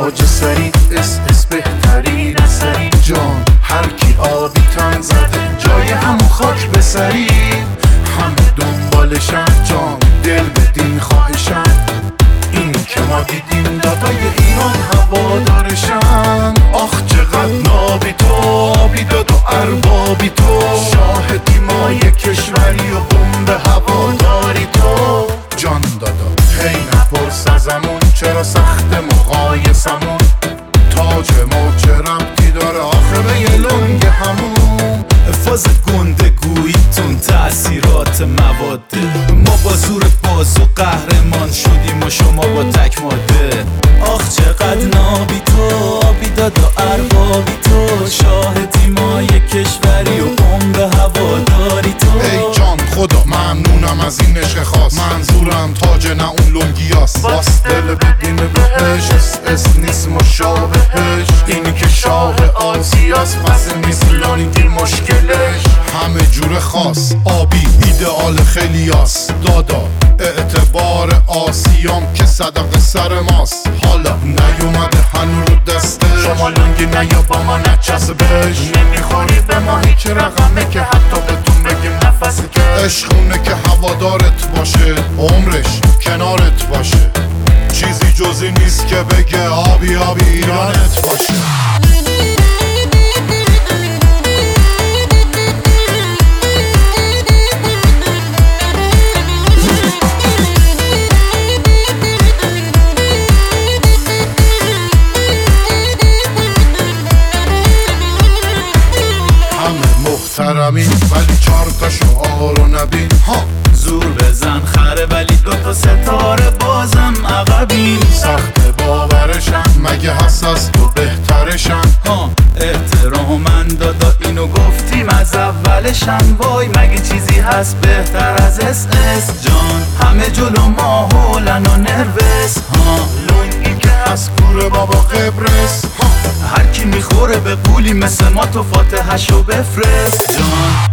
تاج سری اس بهترین اثری جان هر کی آبی تن زده جای همون خاک بسری همه دنبالشن جان دل بدین خواهشن این که ما دیدیم دادای ایران هوادارشن آخ چقدر نابی تو بیداد و اربابی تو شاهدی مای کشوری و بمب هواداری تو جان دادا هی نپرس ازمون چرا سخت مقایسمون تاج ما چه ربطی داره آخه به یه لنگ همون فاز گندگوییتون تأثیرات مواده ما با زور باز و قهرمان شدیم و شما با تک ماده آخ چقدر نابی تو بیداد و اربابی تو شاهدی مای کشوری و بمب هواداری تو ای جان خدا ممنونم از این عشق خاص منظورم تاج نه اون لنگیاست باس دل بدین بهش اس نیست مشابهش اینی که شاه آسیاست پس نیست لنگی مشکلش همه جور خاص آبی ایدئال خیلیاست دادا اعتبار آسیام که صدق سر ماست حالا نیومده هنو رو دسته شما لنگی نیا با ما نچسبش نمیخوری به ما هیچ رقمه که حتی بهتون بگیم نفسی که عشقونه که هوادارت باشه عمرش کنارت باشه چیزی جزی نیست که بگه آبی آبی ایرانت باشه محترمین ولی 4 تا شعارو نبین ها زور بزن خره ولی 2 تا ستاره بازم عقبین سخت باورشن مگه هست از تو بهترشن ها احترامن دادا اینو گفتیم از اولشن وای مگه چیزی هست بهتر از اس جان همه جلو ما هولن و نروس ها لنگی که هست کوره بابا قبرس هر کی میخوره به قولی مثل ما تو فاتحشو بفرست جان